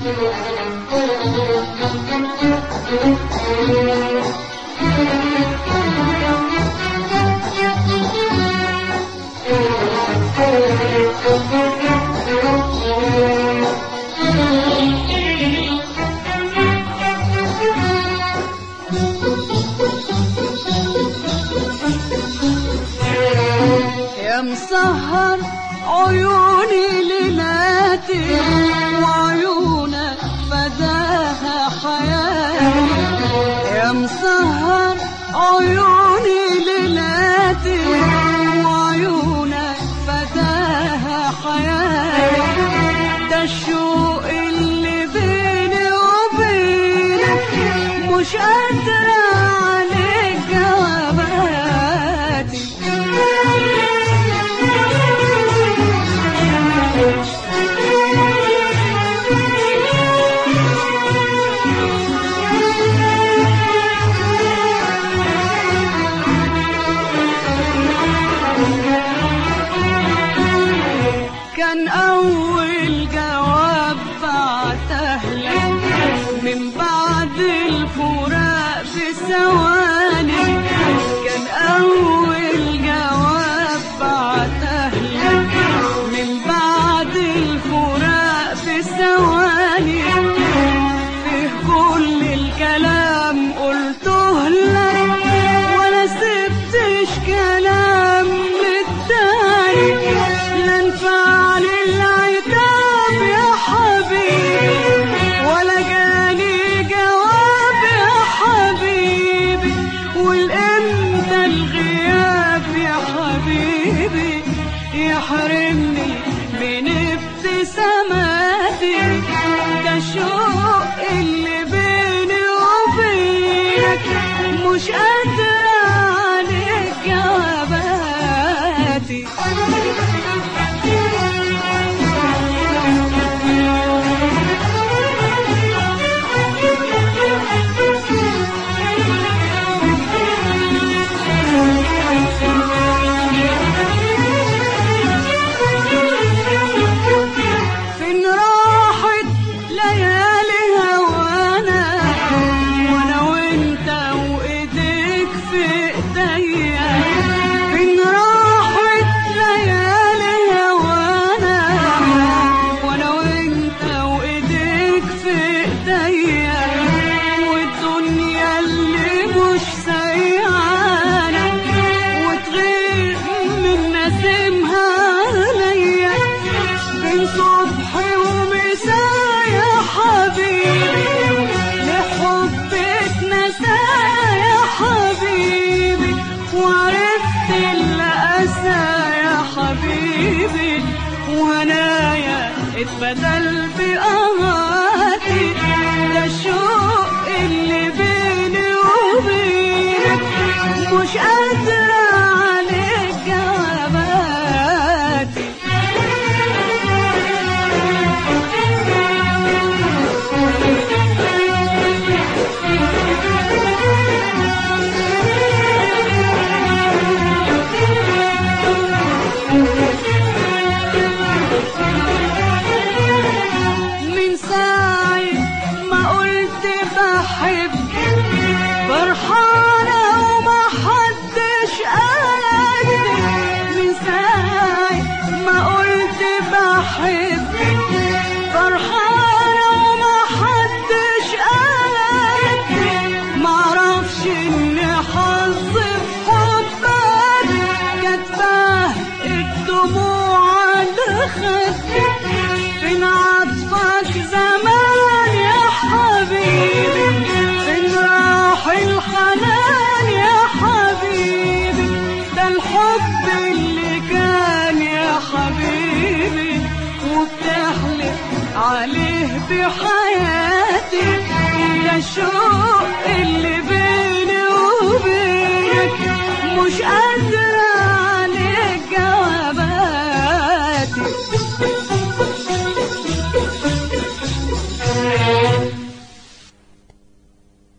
يا مسهر عيوني ليلاتي وعيونك فداها حياتي. يا مسهر عيوني ليلاتي وعيونك فداها حياتي. ده الشوق اللي بيني وبينك مش قادرة عليك جواباتي. كان أول جواب بعتهلك من بعد الفراق بثواني. كان أول جواب بعتهلك من بعد الفراق بثواني. فيه كل الكلام قلته لك ولا سبتش كلام للتاني. لا نفع العتاب يا حبيبي ولا جاني جواب يا حبيبي. والامتى الغياب يا حبيبي يحرمني من ابتساماتي. ده الشوق اللي بيني وبينك مش قادرة عليك جواباتي. فين راحت ليالي هوانا وانا وانت وايديك في ايديا. فين راحت ليالي هوانا وانا وانت وايديك في ايديا. والدنيا اللي مش سايعانا وتغير من نسيمها عليا. بين صبح ومساء يا حبيبي لحبك نسى يا حبيبي. وعرفت الأسى يا حبيبي وهنايا اتبدل بقهاتي. ده الشوق اللي بيني وبينك مش قادرة عليك جواباتي. من ساعة ما قلت بحبك فرحانة وما حدش قالك. من ساعة ما قلت بحبك فرحانة وما حدش قالك. معرفش ان حظي في حبك كاتباه الدموع على خدك. فين عطفك زمان يا حبيبي فين راح الحنان يا حبيبي. ده الحب اللي كان يا حبيبي وبتحلف عليه بحياتي. ده الشوق اللي بيني وبينك مش